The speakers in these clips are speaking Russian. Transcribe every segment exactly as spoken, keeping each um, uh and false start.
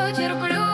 терплю.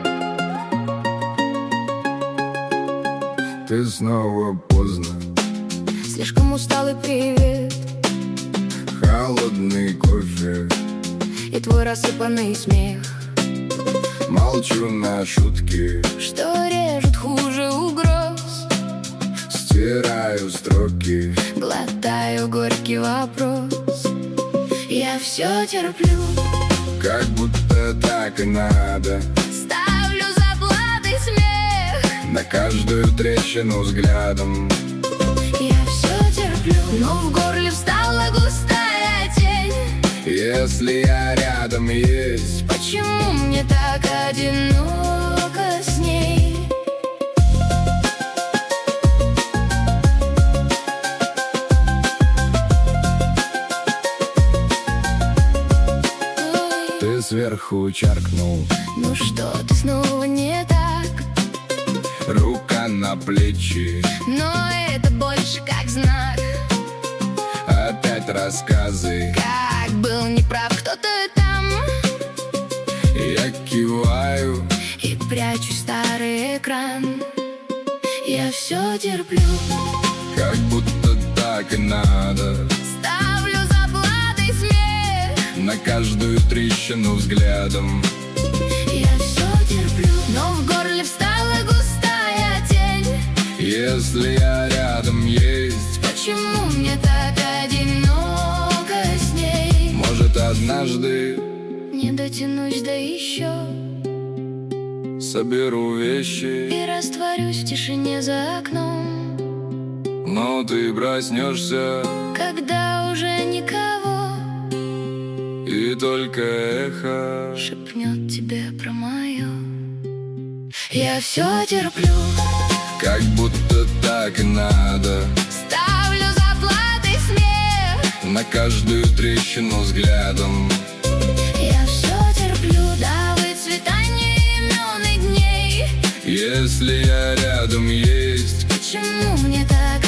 Ты снова поздно, Слишком усталый привет холодный кофе, и твой рассыпанный смех, молчу на шутки, что режут хуже угроз. стираю строки, Глотаю горький вопрос. Я все терплю, как будто так и надо. ставлю заплаты смех. На каждую трещину взглядом. Я все терплю, но в горле встала густая тень. Если я рядом есть, Почему мне так одиноко с ней? Ой, ты сверху чаркнул, ну что, ты снова не так. рука на плечи, Но это больше как знак. опять рассказы. Как был неправ кто-то там, Я киваю, и прячу старый экран. Я все терплю, как будто так и надо. ставлю заплаты смех. На каждую трещину взглядом. Я все терплю, но в горле встала густая тень. Если я рядом есть, Почему мне так одиноко с ней? может, однажды Не дотянусь до еще соберу вещи, и растворюсь в тишине за окном, но ты проснешься, когда уже никого и только эхо. шепнет тебе про мое. Я все терплю, Как будто так и надо. ставлю заплаты смех. На каждую трещину взглядом. Я все терплю до выцветания имен и дней. Если я рядом есть, Почему мне так